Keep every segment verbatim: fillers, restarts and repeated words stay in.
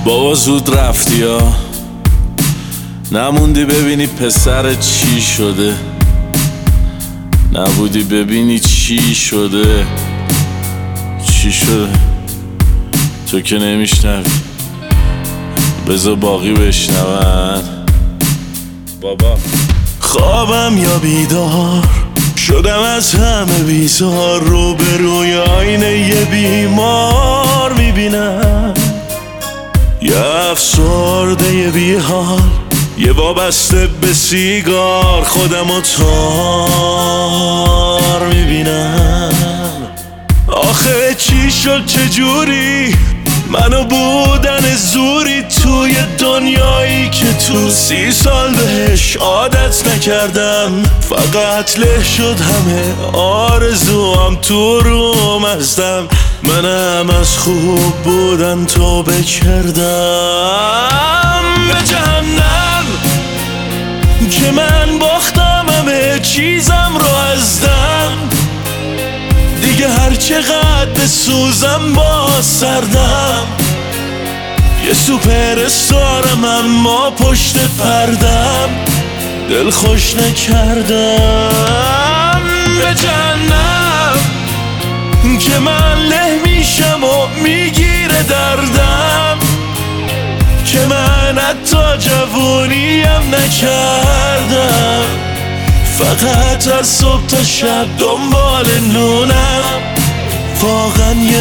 بابا زود رفتی ها، نموندی ببینی پسر چی شده، نبودی ببینی چی شده. چی شده تو که نمیشنوی، بذار باقی بشنون. بابا خوابم یا بیدار شدم از همه بیزار، رو به روی آینه یه بیمار میبینم، یه افسرده یه بیحال، یه وابسته به سیگار، خودم و تار میبینم. آخه چی شد چجوری منو بودن زوری توی دنیایی که تو سی سال بهش عادت نکردم، فقط له شد همه آرزوام تو روم ازدم، منم از خوب بودن توبه کردم. به جهنم که من باختم همه چیزم رو از دم، دیگه هر چقدر بسوزم با سردم، یه سوپر استارم اما پشت پردم، دل خوش نکردم. به جهنم که من له میشم و میگیره دردم، که من حتی جوونیم نکردم، فقط از صبح تا شب دنبال نونم، واقعا یه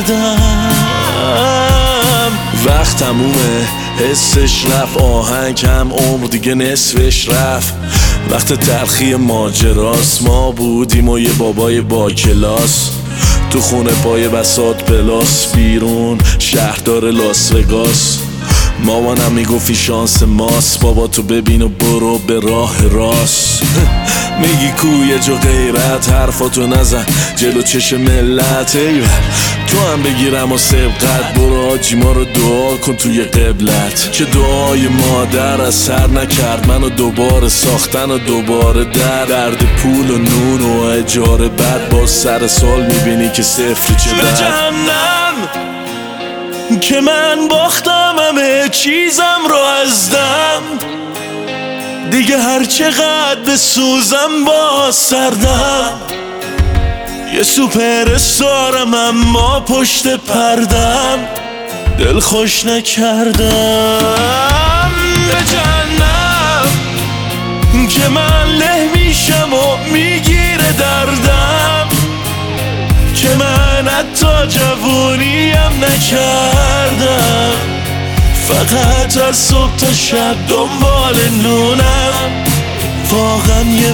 بردم. وقت تمومه حسش رفت، آهنگم عمر دیگه نصفش رفت، وقت تلخی ماجراست، ما بودیم و یه بابای با کلاس، تو خونه پای بساط پلاس، بیرون شهردار لاس وگاس، مامانم میگفتی شانس ماست، بابا تو ببین و برو به راه راست. میگی کوی جو غیرت، حرفاتو نزن جلو چش ملت، ایول تو هم بگیرم و سبقت، برو حاجی ما رو دعا کن توی قبلت، که دعای مادر اثر نکرد، منو دوباره ساختن و دوباره در درد پول و نون و اجاره، بعد با سر سال میبینی که صفر چه در. به جهنم که من باختم همه چیزم رو از دم، دیگه هر چقدر بسوزم با سردم، یه سوپر استارم اما پشت پردم، دل خوش نکردم. به جهنم که من له میشم و میگیره دردم، که من حتی جوونیم نکردم، فقط از صبح تا شب دنبال نونم، واقعا یه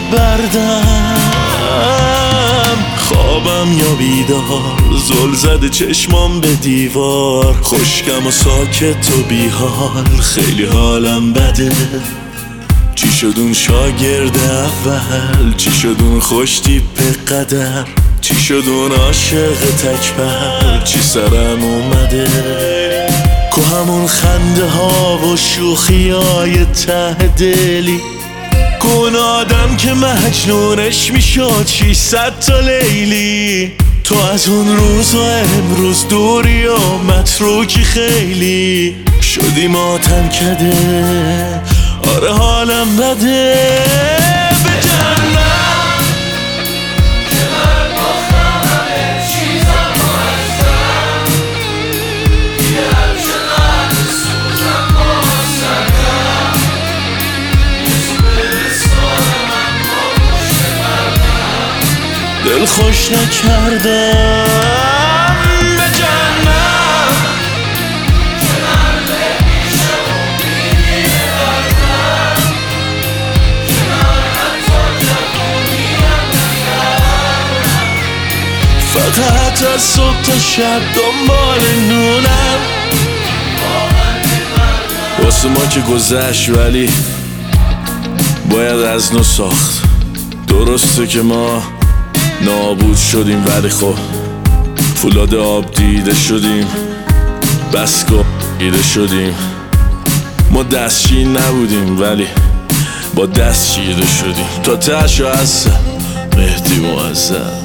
بردم. خوابم یا بیدار زل زده چشمام به دیوار، خشکم و ساکت و بیحال، خیلی حالم بده. چی شد اون شاگرد اول، چی شد اون خوش تیپ قدر، چی شد اون عاشق تکبر، چی سرم اومده، که همون خنده ها و شوخی های ته دلی، که اون آدم که مجنونش میشد شیصد تا لیلی، تو از اون روز و امروز دوری و متروکی خیلی، شدی ماتم کده، آره حالم بده. به جهنم که من باختم همه چیزم رو از دم، دیگه هر چقدر بسوزم با سردم، یه سوپر استارم اما پشت پردم، دل خوش نکردم. به جهنم که من له میشم و میگیره دردم، که من حتی جوونیم نکردم، فقط از صبح تا شب دنبال نونم، واسه ما که گذشت ولی باید از نو ساخت. درسته که ما نابود شدیم ولی خب فولاد آب دیده شدیم، بسکا دیده شدیم، ما دستشین نبودیم ولی با دست چیده شدیم، تا تشو هستم مهدی معظم.